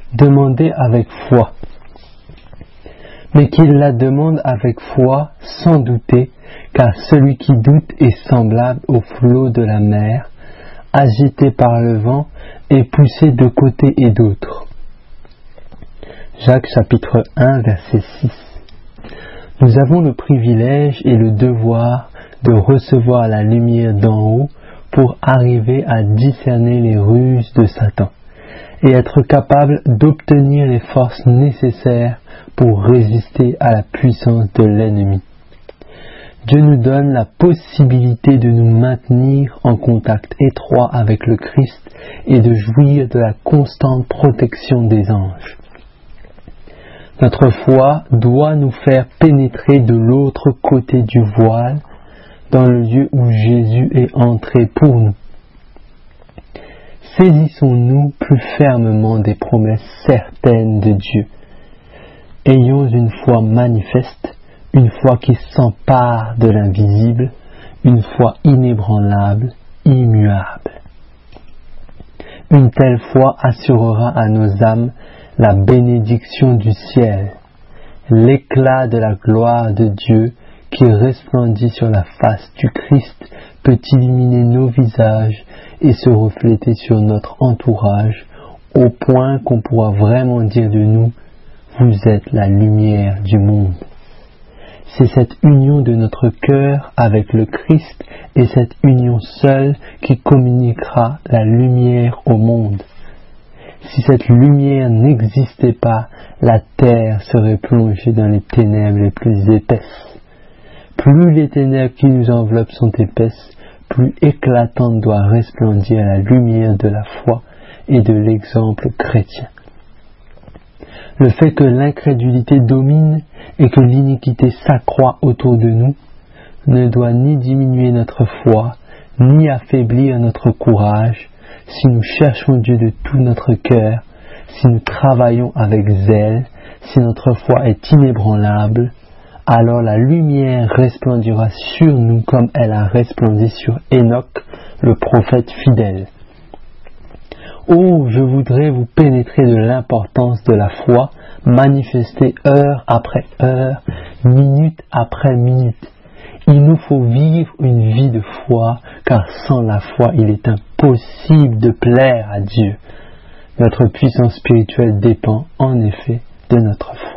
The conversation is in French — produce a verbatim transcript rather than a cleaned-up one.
demandez avec foi. Mais qu'il la demande avec foi, sans douter, car celui qui doute est semblable au flot de la mer, agité par le vent et poussé de côté et d'autre. Jacques chapitre un, verset six. Nous avons le privilège et le devoir de recevoir la lumière d'en haut pour arriver à discerner les ruses de Satan et être capable d'obtenir les forces nécessaires pour résister à la puissance de l'ennemi. Dieu nous donne la possibilité de nous maintenir en contact étroit avec le Christ et de jouir de la constante protection des anges. Notre foi doit nous faire pénétrer de l'autre côté du voile, dans le lieu où Jésus est entré pour nous. Saisissons-nous plus fermement des promesses certaines de Dieu. Ayons une foi manifeste, une foi qui s'empare de l'invisible, une foi inébranlable, immuable. Une telle foi assurera à nos âmes la bénédiction du ciel, l'éclat de la gloire de Dieu qui resplendit sur la face du Christ peut illuminer nos visages et se refléter sur notre entourage au point qu'on pourra vraiment dire de nous « Vous êtes la lumière du monde ». C'est cette union de notre cœur avec le Christ et cette union seule qui communiquera la lumière au monde. Si cette lumière n'existait pas, la terre serait plongée dans les ténèbres les plus épaisses. Plus les ténèbres qui nous enveloppent sont épaisses, plus éclatante doit resplendir la lumière de la foi et de l'exemple chrétien. Le fait que l'incrédulité domine et que l'iniquité s'accroît autour de nous ne doit ni diminuer notre foi, ni affaiblir notre courage, si nous cherchons Dieu de tout notre cœur, si nous travaillons avec zèle, si notre foi est inébranlable, alors la lumière resplendira sur nous comme elle a resplendi sur Enoch, le prophète fidèle. Oh, je voudrais vous pénétrer de l'importance de la foi, manifestée heure après heure, minute après minute. Il nous faut vivre une vie de foi, car sans la foi, il est impossible de plaire à Dieu. Notre puissance spirituelle dépend en effet de notre foi.